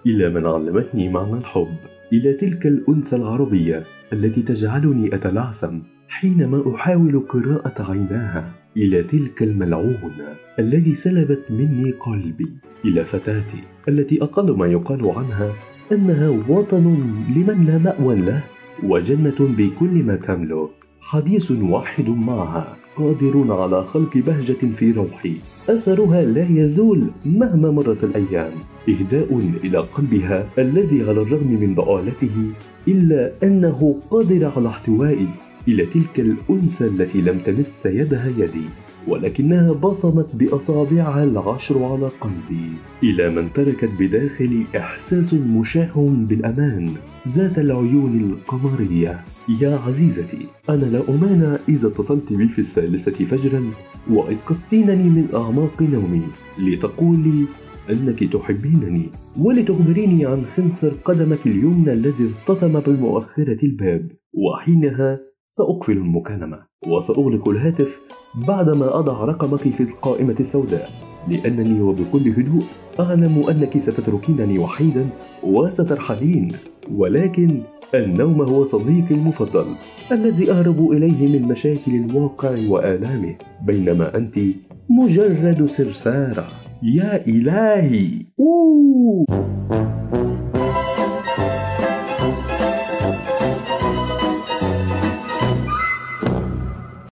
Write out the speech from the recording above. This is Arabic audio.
إلى من علمتني معنى الحب، إلى تلك الأنثى العربية التي تجعلني أتلعثم حينما أحاول قراءة عيناها، إلى تلك الملعونة التي سلبت مني قلبي، إلى فتاتي التي أقل ما يقال عنها أنها وطن لمن لا مأوى له وجنة بكل ما تملك. حديث واحد معها قادر على خلق بهجة في روحي، أثرها لا يزول مهما مرت الأيام، إهداء إلى قلبها الذي على الرغم من ضآلته إلا أنه قادر على احتوائي، إلى تلك الأنثى التي لم تمس يدها يدي ولكنها بصمت بأصابعها العشر على قلبي، إلى من تركت بداخلي إحساس مشاع بالأمان، ذات العيون القمرية. يا عزيزتي، أنا لا أمانع إذا اتصلت بي في 3 فجرا وأيقظتينني من أعماق نومي لتقولي أنك تحبينني ولتخبريني عن خنصر قدمك اليمنى الذي ارتطم بمؤخرة الباب، وحينها سأقفل المكالمة وسأغلق الهاتف بعدما أضع رقمك في القائمة السوداء، لأنني وبكل هدوء أعلم أنك ستتركينني وحيدا وسترحلين، ولكن النوم هو صديقي المفضل الذي أهرب إليه من مشاكل الواقع وآلامه، بينما أنت مجرد سرسارة. يا إلهي.